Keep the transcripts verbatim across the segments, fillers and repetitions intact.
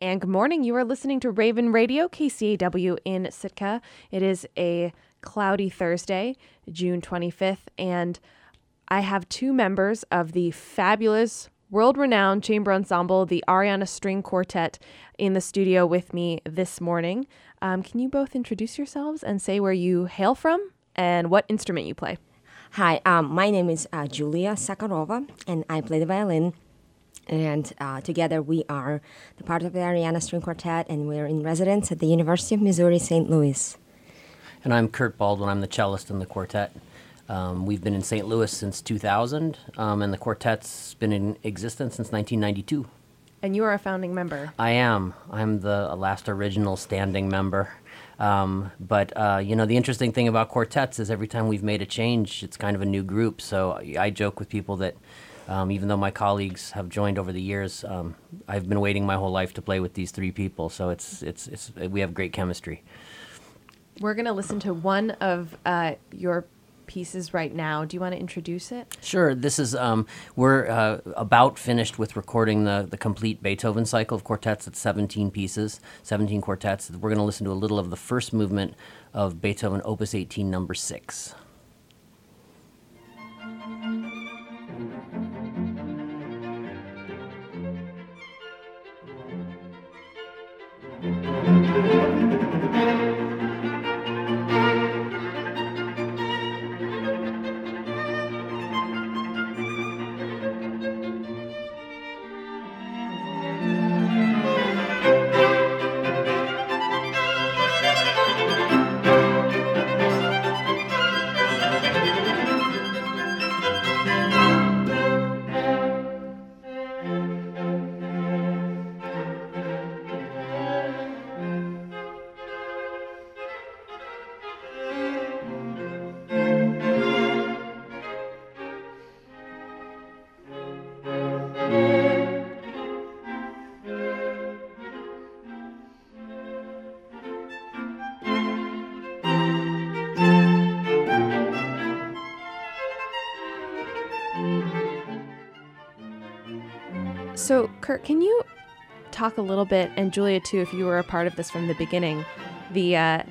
And good morning. You are listening to Raven Radio, K C A W in Sitka. It is a cloudy Thursday, June twenty-fifth, and I have two members of the fabulous, world-renowned chamber ensemble, the Ariana String Quartet, in the studio with me this morning. Um, can you both introduce yourselves and say where you hail from and what instrument you play? Hi, um, my name is uh, Julia Sakharova, and I play the violin. And uh, together we are the part of the Ariana String Quartet, and we're in residence at the University of Missouri, Saint Louis. And I'm Kurt Baldwin. I'm the cellist in the quartet. Um, we've been in Saint Louis since two thousand, um, and the quartet's been in existence since nineteen ninety-two. And you are a founding member. I am. I'm the last original standing member. Um, but, uh, you know, the interesting thing about quartets is every time we've made a change, it's kind of a new group. So I joke with people that Um, even though my colleagues have joined over the years, um, I've been waiting my whole life to play with these three people. So it's it's it's we have great chemistry. We're going to listen to one of uh, your pieces right now. Do you want to introduce it? Sure. This is um, we're uh, about finished with recording the the complete Beethoven cycle of quartets. It's seventeen pieces, seventeen quartets. We're going to listen to a little of the first movement of Beethoven Opus eighteen, Number Six. So, Kurt, can you talk a little bit, and Julia too, if you were a part of this from the beginning, the uh,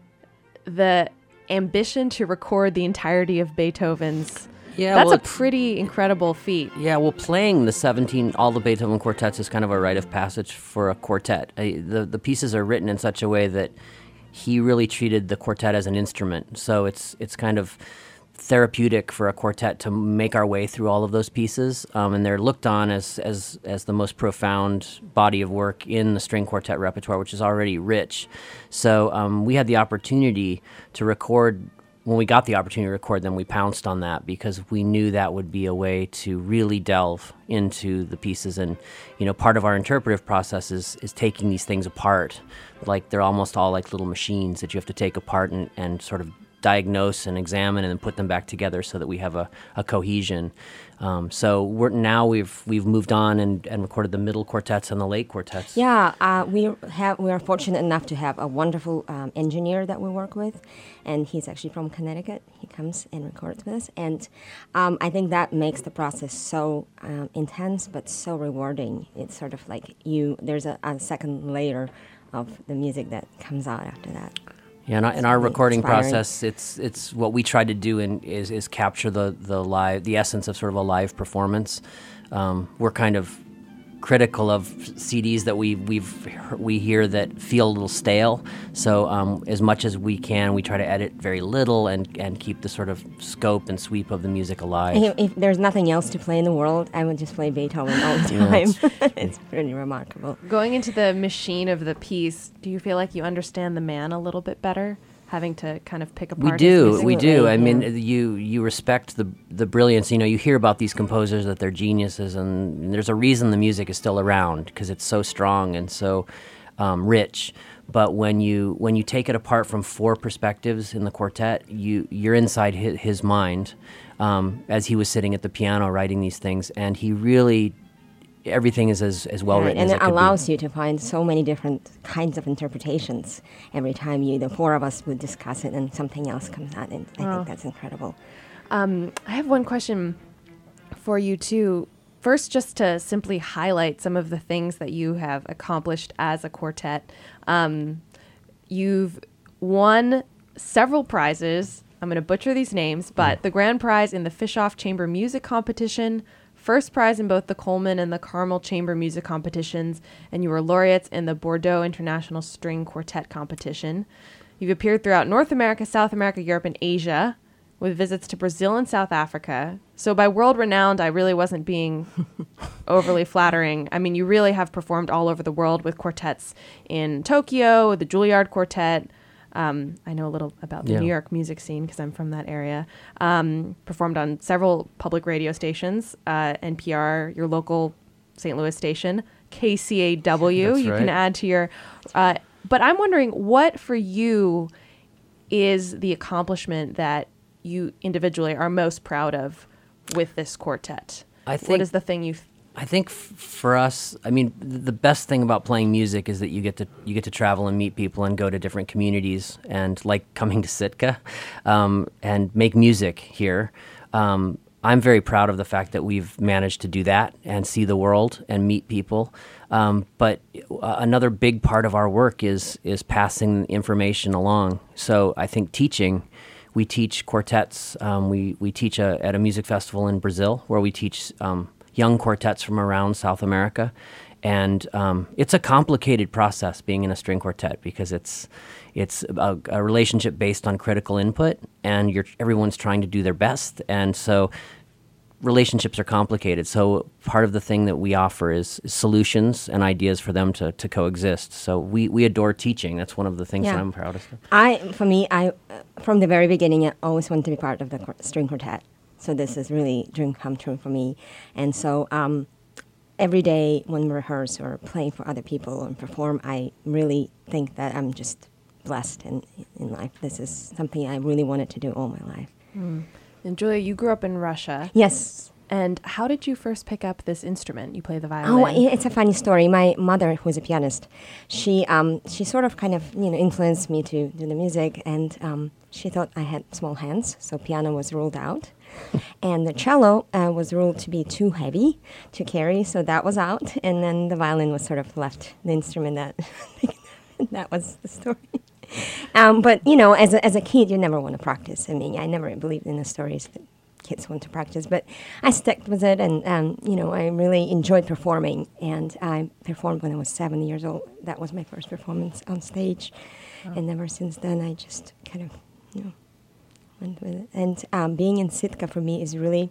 the ambition to record the entirety of Beethoven's? Yeah, that's well, a pretty incredible feat. Yeah, well, playing the seventeen, all the Beethoven quartets is kind of a rite of passage for a quartet. I, the the pieces are written in such a way that he really treated the quartet as an instrument. So it's it's kind of therapeutic for a quartet to make our way through all of those pieces, um, and they're looked on as, as as the most profound body of work in the string quartet repertoire, which is already rich. So um, we had the opportunity to record. When we got the opportunity to record them, we pounced on that because we knew that would be a way to really delve into the pieces. And, you know, part of our interpretive process is, is taking these things apart. Like they're almost all like little machines that you have to take apart and, and sort of diagnose and examine and then put them back together so that we have a, a cohesion. Um, so we're now we've we've moved on and, and recorded the middle quartets and the late quartets. Yeah, uh, we have we are fortunate enough to have a wonderful um, engineer that we work with, and he's actually from Connecticut. He comes and records with us, and um, I think that makes the process so um, intense but so rewarding. It's sort of like you there's a, a second layer of the music that comes out after that. Yeah, in our, in our recording inspiring. process, it's it's what we try to do in, is is capture the the live the essence of sort of a live performance. Um, we're kind of critical of C Ds that we we've we hear that feel a little stale. So um, as much as we can, we try to edit very little and, and keep the sort of scope and sweep of the music alive. If, if there's nothing else to play in the world, I would just play Beethoven all the time. Yeah, it's pretty remarkable. Going into the machine of the piece, do you feel like you understand the man a little bit better? Having to kind of pick apart. We do, his we do. I yeah. mean, you you respect the the brilliance. You know, you hear about these composers that they're geniuses, and there's a reason the music is still around because it's so strong and so um, rich. But when you when you take it apart from four perspectives in the quartet, you you're inside his, his mind um, as he was sitting at the piano writing these things, and he really. Everything is as, as well right, written and as it, it allows be. you to find so many different kinds of interpretations every time you the four of us would discuss it and something else comes out, and I oh. think that's incredible. Um, I have one question for you too. first, just to simply highlight some of the things that you have accomplished as a quartet. Um, you've won several prizes. I'm going to butcher these names, but the grand prize in the Fischoff Chamber Music Competition, first prize in both the Coleman and the Carmel Chamber Music Competitions, and you were laureates in the Bordeaux International String Quartet Competition. You've appeared throughout North America, South America, Europe, and Asia, with visits to Brazil and South Africa. So by world-renowned, I really wasn't being overly flattering. I mean, you really have performed all over the world with quartets in Tokyo, the Juilliard Quartet. Um, I know a little about the Yeah. New York music scene because I'm from that area. Um, performed on several public radio stations, uh, N P R, your local Saint Louis station, K C A W. That's You right. can add to your... Uh, but I'm wondering, what for you is the accomplishment that you individually are most proud of with this quartet? I What think- is the thing you... Th- I think f- for us, I mean, th- the best thing about playing music is that you get to you get to travel and meet people and go to different communities, and like coming to Sitka, um, and make music here. Um, I'm very proud of the fact that we've managed to do that and see the world and meet people. Um, but uh, another big part of our work is is passing information along. So I think teaching. We teach quartets. Um, we we teach a, at a music festival in Brazil where we teach um, young quartets from around South America, and um, it's a complicated process being in a string quartet because it's it's a, a relationship based on critical input, and you're everyone's trying to do their best, and so relationships are complicated. So part of the thing that we offer is, is solutions and ideas for them to, to coexist. So we, we adore teaching. That's one of the things Yeah. that I'm proudest of. I, for me, I, uh, from the very beginning, I always wanted to be part of the qu- string quartet. So this is really a dream come true for me. And so um, every day when we rehearse or play for other people and perform, I really think that I'm just blessed in, in life. This is something I really wanted to do all my life. and Julia, you grew up in Russia. Yes. And how did you first pick up this instrument? You play the Oh, violin. i- it's a funny story. My mother, who is a pianist, she um, she sort of kind of you know influenced me to do the music, and um, she thought I had small hands, so piano was ruled out, and the cello uh, was ruled to be too heavy to carry, so that was out, and then the violin was sort of left, the instrument that that was the story. Um, but you know, as a, as a kid, you never want to practice. I mean, I never believed in the stories that kids want to practice, but I stuck with it, and um, you know, I really enjoyed performing. And I performed when I was seven years old. That was my first performance on stage, and ever since then, I just kind of, you know, went with it. And um, being in Sitka for me is really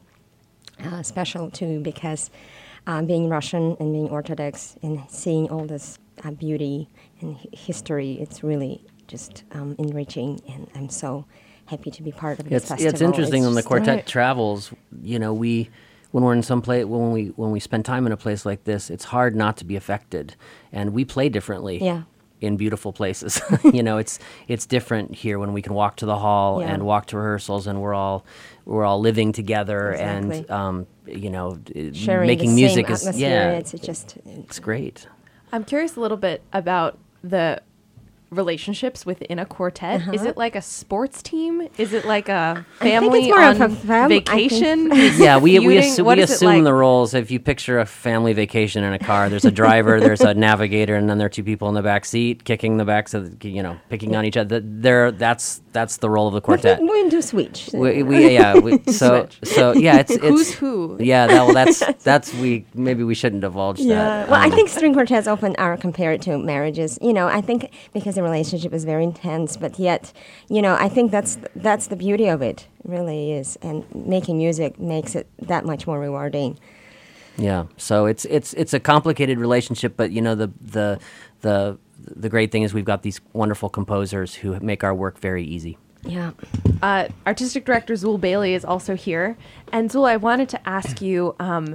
uh, special too, because um, being Russian and being Orthodox and seeing all this uh, beauty and hi- history, it's really just um, enriching, and I'm so happy to be part of this It's festival. it's interesting when the just- quartet Right. travels. You know, we when we're in some place when we when we spend time in a place like this, it's hard not to be affected, and we play differently. Yeah. In beautiful places, you know, it's it's different here when we can walk to the hall Yeah. and walk to rehearsals, and we're all we're all living together, and Exactly. um, you know, d- sharing making the music same is atmosphere. yeah, It's just it's great. I'm curious a little bit about the relationships within a quartet. Uh-huh. Is it like a sports team? Is it like a I think family it's more on of a fam- I think- vacation? Yeah, we we, Feuding? assu- What we is it assume like? the roles. If you picture a family vacation in a car, there's a driver, there's a navigator, and then there are two people in the back seat kicking the backs of the, you know, picking on each other. There, that's that's the role of the quartet. we, we do switch. We, we yeah, we, so so yeah, it's it's Who's who? Yeah, that, well, that's that's we maybe we shouldn't divulge Yeah. that. Well, I Um, think string quartets often are compared to marriages. You know, I think because the relationship is very intense, but yet, you know, I think that's that's the beauty of it. Really is, and making music makes it that much more rewarding. Yeah, so it's it's it's a complicated relationship, but you know the the the the great thing is we've got these wonderful composers who make our work very easy. Yeah. Uh, Artistic Director Zool Bailey is also here. And Zool, I wanted to ask you um,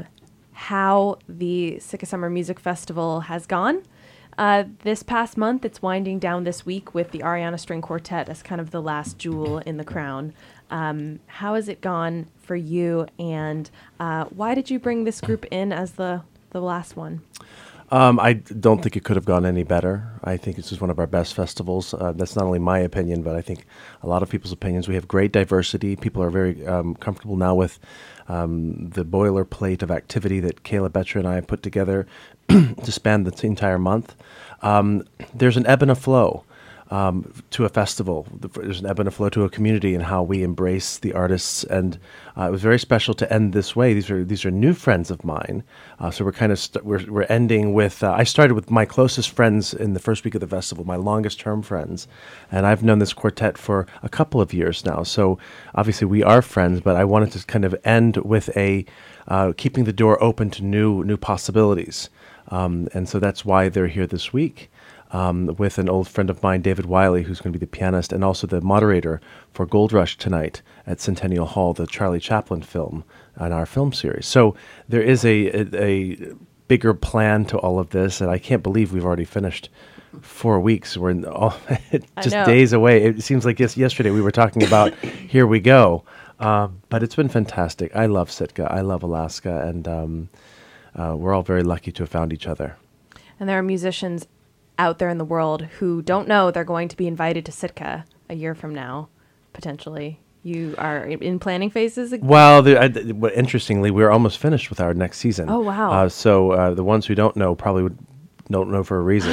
how the Sitka Summer Music Festival has gone. Uh, this past month, it's winding down this week with the Ariana String Quartet as kind of the last jewel in the crown. Um, how has it gone for you, and uh, why did you bring this group in as the, the last one? Um, I d- don't think it could have gone any better. I think this is one of our best festivals. Uh, that's not only my opinion, but I think a lot of people's opinions. We have great diversity. People are very um, comfortable now with um, the boilerplate of activity that Kayla Betcher and I have put together to span the t- entire month. Um, there's an ebb and a flow um, to a festival. There's an ebb and a flow to a community and how we embrace the artists. And uh, it was very special to end this way. These are these are new friends of mine. Uh, so we're kind of st- we're we're ending with. Uh, I started with my closest friends in the first week of the festival, my longest term friends, and I've known this quartet for a couple of years now. So obviously we are friends, but I wanted to kind of end with a uh, keeping the door open to new new possibilities. Um, and so that's why they're here this week. Um, with an old friend of mine, David Wiley, who's going to be the pianist and also the moderator for Gold Rush tonight at Centennial Hall, the Charlie Chaplin film in our film series. So there is a, a, a bigger plan to all of this, and I can't believe we've already finished four weeks. We're in all, just days away. It seems like yes, yesterday we were talking about here we go. Um, but it's been fantastic. I love Sitka. I love Alaska, and um, uh, we're all very lucky to have found each other. And there are musicians out there in the world who don't know they're going to be invited to Sitka a year from now, potentially. You are in planning phases? Well, the, I, but interestingly, we're almost finished with our next season. Oh, wow. Uh, so uh, the ones who don't know probably would, don't know for a reason.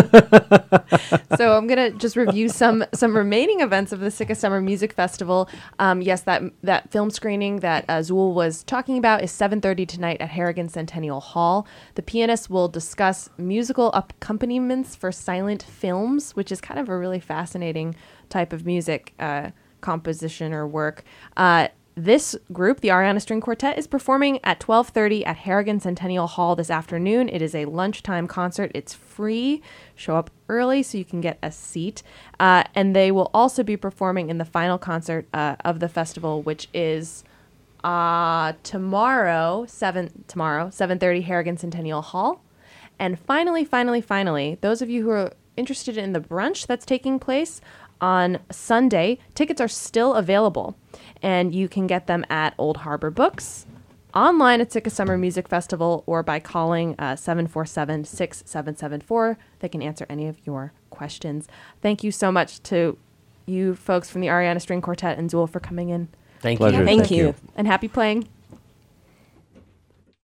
So I'm going to just review some some remaining events of the Sitka Summer Music Festival. Um, yes, that that film screening that uh, Zool was talking about is seven thirty tonight at Harrigan Centennial Hall. The pianists will discuss musical accompaniments for silent films, which is kind of a really fascinating type of music uh, composition or work. Uh, This group, the Ariana String Quartet, is performing at twelve thirty at Harrigan Centennial Hall this afternoon. It is a lunchtime concert. It's free. Show up early so you can get a seat. Uh, and they will also be performing in the final concert uh, of the festival, which is uh, tomorrow, seven tomorrow, seven thirty, Harrigan Centennial Hall. And finally, finally, finally, those of you who are interested in the brunch that's taking place on Sunday, tickets are still available, and you can get them at Old Harbor Books, online at Sitka Summer Music Festival, or by calling uh, seven four seven, six seven seven four. They can answer any of your questions. Thank you so much to you folks from the Ariana String Quartet and Zool for coming in. Thank Pleasure. you. Thank Thank you. you. And happy playing.